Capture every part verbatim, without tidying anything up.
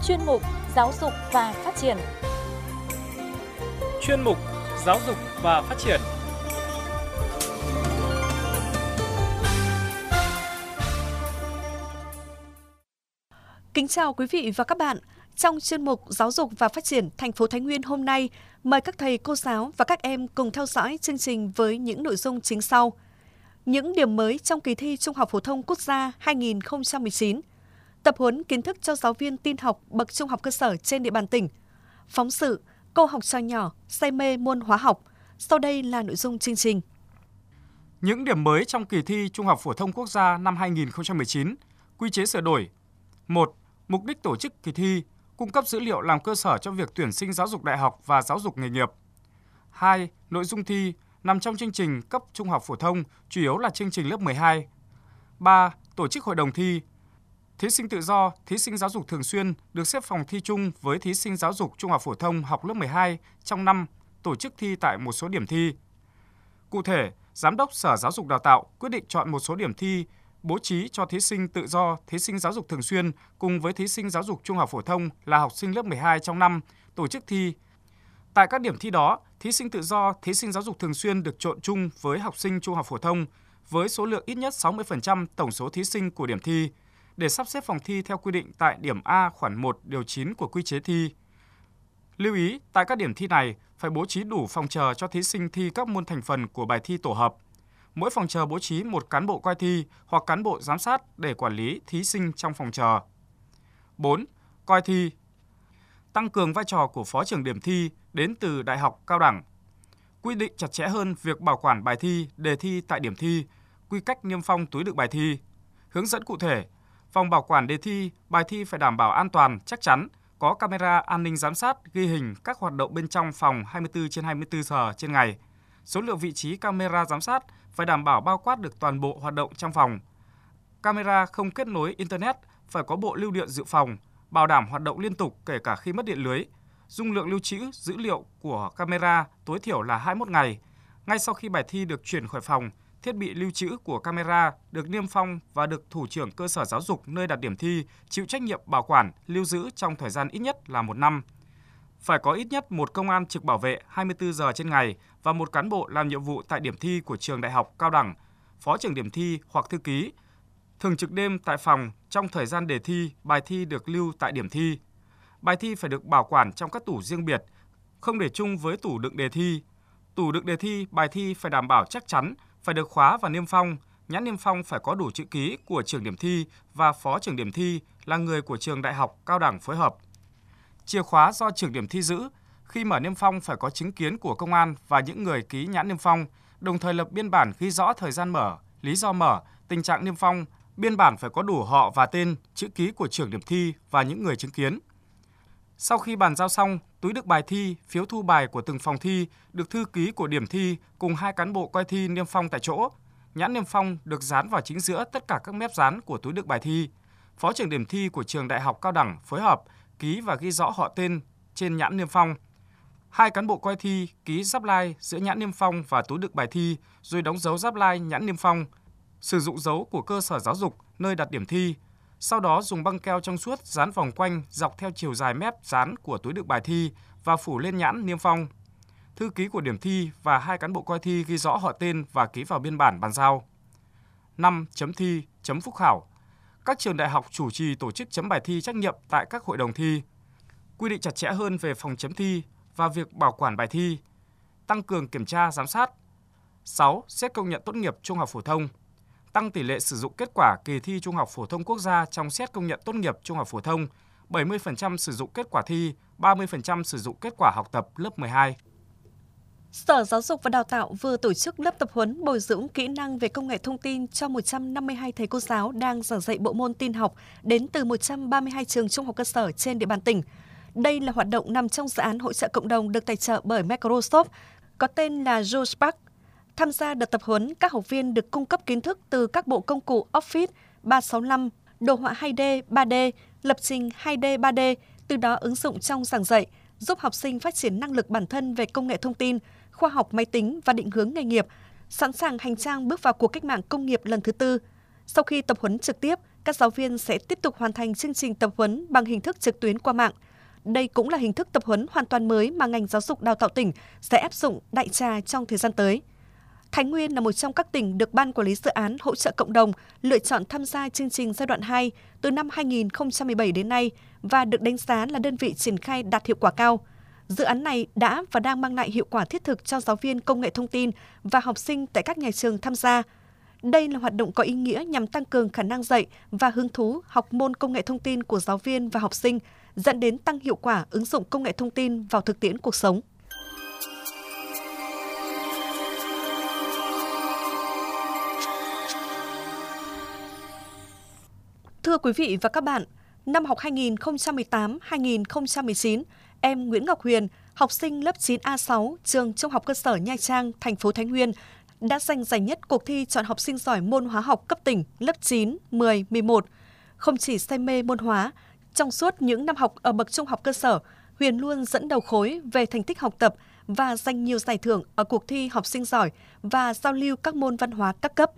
chuyên mục Giáo dục và Phát triển. Chuyên mục Giáo dục và Phát triển. Kính chào quý vị và các bạn. Trong chuyên mục Giáo dục và Phát triển thành phố Thái Nguyên hôm nay, mời các thầy, cô giáo và các em cùng theo dõi chương trình với những nội dung chính sau. Những điểm mới trong kỳ thi Trung học phổ thông quốc gia hai không một chín. Tập huấn kiến thức cho giáo viên tin học bậc trung học cơ sở trên địa bàn tỉnh. Phóng sự, cô học trò nhỏ say mê môn hóa học. Sau đây là nội dung chương trình. Những điểm mới trong kỳ thi Trung học phổ thông quốc gia năm hai không một chín. Quy chế sửa đổi. một. Mục đích tổ chức kỳ thi, cung cấp dữ liệu làm cơ sở cho việc tuyển sinh giáo dục đại học và giáo dục nghề nghiệp. hai. Nội dung thi nằm trong chương trình cấp trung học phổ thông, chủ yếu là chương trình lớp mười hai. ba. Tổ chức hội đồng thi. Thí sinh tự do, thí sinh giáo dục thường xuyên được xếp phòng thi chung với thí sinh giáo dục trung học phổ thông học lớp mười hai trong năm, tổ chức thi tại một số điểm thi. Cụ thể, Giám đốc Sở Giáo dục Đào tạo quyết định chọn một số điểm thi bố trí cho thí sinh tự do, thí sinh giáo dục thường xuyên cùng với thí sinh giáo dục trung học phổ thông là học sinh lớp mười hai trong năm tổ chức thi. Tại các điểm thi đó, thí sinh tự do, thí sinh giáo dục thường xuyên được trộn chung với học sinh trung học phổ thông với số lượng ít nhất sáu mươi phần trăm tổng số thí sinh của điểm thi để sắp xếp phòng thi theo quy định tại điểm A khoản một điều chín của quy chế thi. Lưu ý, tại các điểm thi này phải bố trí đủ phòng chờ cho thí sinh thi các môn thành phần của bài thi tổ hợp. Mỗi phòng chờ bố trí một cán bộ coi thi hoặc cán bộ giám sát để quản lý thí sinh trong phòng chờ. bốn. Coi thi. Tăng cường vai trò của phó trưởng điểm thi đến từ đại học, cao đẳng. Quy định chặt chẽ hơn việc bảo quản bài thi, đề thi tại điểm thi, quy cách niêm phong túi đựng bài thi. Hướng dẫn cụ thể, phòng bảo quản đề thi, bài thi phải đảm bảo an toàn, chắc chắn, có camera an ninh giám sát ghi hình các hoạt động bên trong phòng hai mươi tư trên hai mươi tư giờ trên ngày. Số lượng vị trí camera giám sát phải đảm bảo bao quát được toàn bộ hoạt động trong phòng. Camera không kết nối Internet phải có bộ lưu điện dự phòng, bảo đảm hoạt động liên tục kể cả khi mất điện lưới. Dung lượng lưu trữ dữ liệu của camera tối thiểu là hai mươi mốt ngày. Ngay sau khi bài thi được chuyển khỏi phòng, thiết bị lưu trữ của camera được niêm phong và được thủ trưởng cơ sở giáo dục nơi đặt điểm thi chịu trách nhiệm bảo quản, lưu giữ trong thời gian ít nhất là một năm. Phải có ít nhất một công an trực bảo vệ hai mươi tư giờ trên ngày và một cán bộ làm nhiệm vụ tại điểm thi của trường đại học, cao đẳng, phó trưởng điểm thi hoặc thư ký, thường trực đêm tại phòng trong thời gian đề thi, bài thi được lưu tại điểm thi. Bài thi phải được bảo quản trong các tủ riêng biệt, không để chung với tủ đựng đề thi. Tủ đựng đề thi, bài thi phải đảm bảo chắc chắn, phải được khóa và niêm phong. Nhãn niêm phong phải có đủ chữ ký của trưởng điểm thi và phó trưởng điểm thi là người của trường đại học, cao đẳng phối hợp. Chìa khóa do trưởng điểm thi giữ, khi mở niêm phong phải có chứng kiến của công an và những người ký nhãn niêm phong, đồng thời lập biên bản ghi rõ thời gian mở, lý do mở, tình trạng niêm phong. Biên bản phải có đủ họ và tên, chữ ký của trưởng điểm thi và những người chứng kiến. Sau khi bàn giao xong, túi đựng bài thi, phiếu thu bài của từng phòng thi được thư ký của điểm thi cùng hai cán bộ coi thi niêm phong tại chỗ. Nhãn niêm phong được dán vào chính giữa tất cả các mép dán của túi đựng bài thi. Phó trưởng điểm thi của trường đại học, cao đẳng phối hợp ký và ghi rõ họ tên trên nhãn niêm phong. Hai cán bộ coi thi ký giáp lai giữa nhãn niêm phong và túi đựng bài thi rồi đóng dấu giáp lai nhãn niêm phong. Sử dụng dấu của cơ sở giáo dục nơi đặt điểm thi. Sau đó dùng băng keo trong suốt dán vòng quanh dọc theo chiều dài mép dán của túi đựng bài thi và phủ lên nhãn niêm phong. Thư ký của điểm thi và hai cán bộ coi thi ghi rõ họ tên và ký vào biên bản bàn giao. năm. Chấm thi, chấm phúc khảo. Các trường đại học chủ trì tổ chức chấm bài thi trắc nghiệm tại các hội đồng thi. Quy định chặt chẽ hơn về phòng chấm thi và việc bảo quản bài thi. Tăng cường kiểm tra giám sát. sáu. Xét công nhận tốt nghiệp trung học phổ thông. Tăng tỷ lệ sử dụng kết quả kỳ thi Trung học phổ thông quốc gia trong xét công nhận tốt nghiệp trung học phổ thông, bảy mươi phần trăm sử dụng kết quả thi, ba mươi phần trăm sử dụng kết quả học tập lớp mười hai. Sở Giáo dục và Đào tạo vừa tổ chức lớp tập huấn bồi dưỡng kỹ năng về công nghệ thông tin cho một trăm năm mươi hai thầy cô giáo đang giảng dạy bộ môn tin học đến từ một trăm ba mươi hai trường trung học cơ sở trên địa bàn tỉnh. Đây là hoạt động nằm trong dự án hỗ trợ cộng đồng được tài trợ bởi Microsoft, có tên là JustPack. Tham gia đợt tập huấn, các học viên được cung cấp kiến thức từ các bộ công cụ Office ba sáu năm, đồ họa hai D, ba D, lập trình hai D, ba D, từ đó ứng dụng trong giảng dạy, giúp học sinh phát triển năng lực bản thân về công nghệ thông tin, khoa học máy tính và định hướng nghề nghiệp, sẵn sàng hành trang bước vào cuộc cách mạng công nghiệp lần thứ tư. Sau khi tập huấn trực tiếp, các giáo viên sẽ tiếp tục hoàn thành chương trình tập huấn bằng hình thức trực tuyến qua mạng. Đây cũng là hình thức tập huấn hoàn toàn mới mà ngành giáo dục đào tạo tỉnh sẽ áp dụng đại trà trong thời gian tới. Thái Nguyên là một trong các tỉnh được Ban Quản lý Dự án Hỗ trợ Cộng đồng lựa chọn tham gia chương trình giai đoạn hai từ năm hai nghìn không trăm mười bảy đến nay và được đánh giá là đơn vị triển khai đạt hiệu quả cao. Dự án này đã và đang mang lại hiệu quả thiết thực cho giáo viên công nghệ thông tin và học sinh tại các nhà trường tham gia. Đây là hoạt động có ý nghĩa nhằm tăng cường khả năng dạy và hứng thú học môn công nghệ thông tin của giáo viên và học sinh, dẫn đến tăng hiệu quả ứng dụng công nghệ thông tin vào thực tiễn cuộc sống. Thưa quý vị và các bạn, năm học hai nghìn không trăm mười tám hai nghìn không trăm mười chín, em Nguyễn Ngọc Huyền, học sinh lớp chín A sáu, trường Trung học cơ sở Nha Trang, thành phố Thái Nguyên, đã giành giải nhất cuộc thi chọn học sinh giỏi môn hóa học cấp tỉnh lớp chín, mười, mười một. Không chỉ say mê môn hóa, trong suốt những năm học ở bậc trung học cơ sở, Huyền luôn dẫn đầu khối về thành tích học tập và giành nhiều giải thưởng ở cuộc thi học sinh giỏi và giao lưu các môn văn hóa các cấp.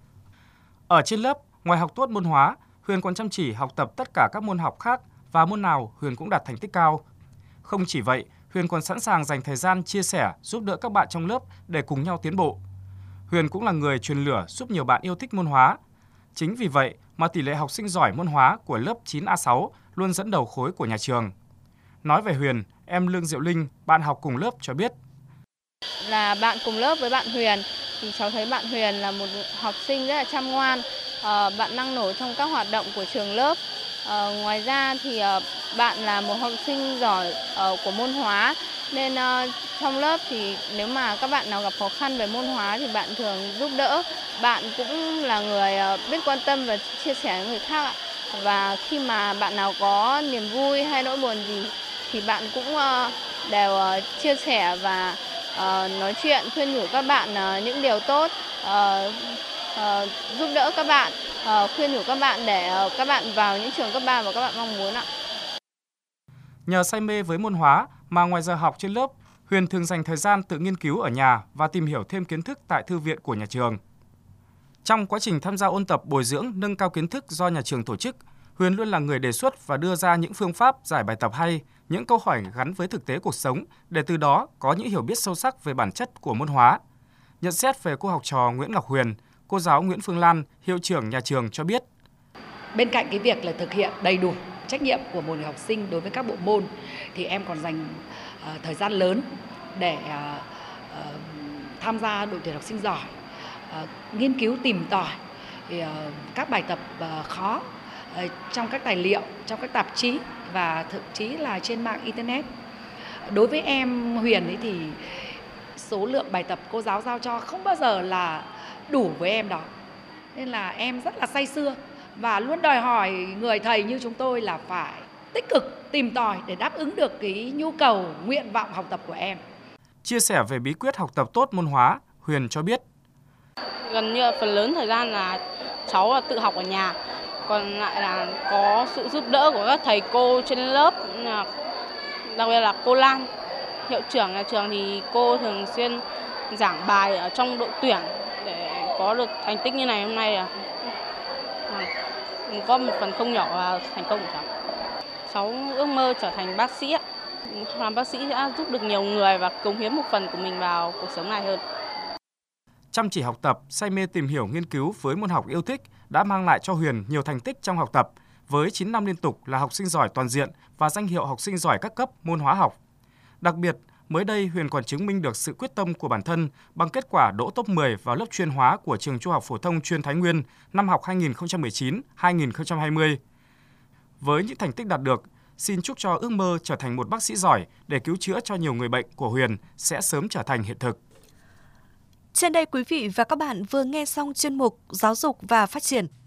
Ở trên lớp, ngoài học tốt môn hóa, Huyền còn chăm chỉ học tập tất cả các môn học khác và môn nào Huyền cũng đạt thành tích cao. Không chỉ vậy, Huyền còn sẵn sàng dành thời gian chia sẻ, giúp đỡ các bạn trong lớp để cùng nhau tiến bộ. Huyền cũng là người truyền lửa giúp nhiều bạn yêu thích môn hóa. Chính vì vậy mà tỷ lệ học sinh giỏi môn hóa của lớp chín A sáu luôn dẫn đầu khối của nhà trường. Nói về Huyền, em Lương Diệu Linh, bạn học cùng lớp cho biết. Là bạn cùng lớp với bạn Huyền, thì cháu thấy bạn Huyền là một học sinh rất là chăm ngoan, à, bạn năng nổ trong các hoạt động của trường lớp. À, ngoài ra thì à, bạn là một học sinh giỏi à, của môn hóa, nên à, trong lớp thì nếu mà các bạn nào gặp khó khăn về môn hóa thì bạn thường giúp đỡ. Bạn cũng là người à, biết quan tâm và chia sẻ với người khác ạ. Và khi mà bạn nào có niềm vui hay nỗi buồn gì thì bạn cũng uh, đều uh, chia sẻ và uh, nói chuyện, khuyên nhủ các bạn uh, những điều tốt, uh, uh, giúp đỡ các bạn, uh, khuyên nhủ các bạn để uh, các bạn vào những trường cấp ba mà các bạn mong muốn ạ. Nhờ say mê với môn hóa mà ngoài giờ học trên lớp, Huyền thường dành thời gian tự nghiên cứu ở nhà và tìm hiểu thêm kiến thức tại thư viện của nhà trường. Trong quá trình tham gia ôn tập bồi dưỡng nâng cao kiến thức do nhà trường tổ chức, Huyền luôn là người đề xuất và đưa ra những phương pháp giải bài tập hay, những câu hỏi gắn với thực tế cuộc sống để từ đó có những hiểu biết sâu sắc về bản chất của môn hóa. Nhận xét về cô học trò Nguyễn Ngọc Huyền, cô giáo Nguyễn Phương Lan, hiệu trưởng nhà trường cho biết. Bên cạnh cái việc là thực hiện đầy đủ trách nhiệm của một học sinh đối với các bộ môn, thì em còn dành uh, thời gian lớn để uh, uh, tham gia đội tuyển học sinh giỏi, uh, nghiên cứu tìm tòi uh, các bài tập uh, khó uh, trong các tài liệu, trong các tạp chí và thậm chí là trên mạng Internet. Đối với em Huyền ấy thì số lượng bài tập cô giáo giao cho không bao giờ là đủ với em đó. Nên là em rất là say sưa và luôn đòi hỏi người thầy như chúng tôi là phải tích cực tìm tòi để đáp ứng được cái nhu cầu, nguyện vọng học tập của em. Chia sẻ về bí quyết học tập tốt môn hóa, Huyền cho biết. Gần như phần lớn thời gian là cháu là tự học ở nhà, còn lại là có sự giúp đỡ của các thầy cô trên lớp, đặc biệt là cô Lan, hiệu trưởng nhà trường, thì cô thường xuyên giảng bài ở trong đội tuyển để có được thành tích như này hôm nay là có một phần không nhỏ vào thành công của cháu. Cháu ước mơ trở thành bác sĩ. Làm bác sĩ đã giúp được nhiều người và cống hiến một phần của mình vào cuộc sống này hơn. Chăm chỉ học tập, say mê tìm hiểu nghiên cứu với môn học yêu thích đã mang lại cho Huyền nhiều thành tích trong học tập, với chín năm liên tục là học sinh giỏi toàn diện và danh hiệu học sinh giỏi các cấp môn hóa học. Đặc biệt, mới đây Huyền còn chứng minh được sự quyết tâm của bản thân bằng kết quả đỗ top mười vào lớp chuyên hóa của trường Trung học phổ thông chuyên Thái Nguyên năm học hai nghìn không trăm mười chín hai nghìn không trăm hai mươi. Với những thành tích đạt được, xin chúc cho ước mơ trở thành một bác sĩ giỏi để cứu chữa cho nhiều người bệnh của Huyền sẽ sớm trở thành hiện thực. Trên đây quý vị và các bạn vừa nghe xong chuyên mục Giáo dục và Phát triển.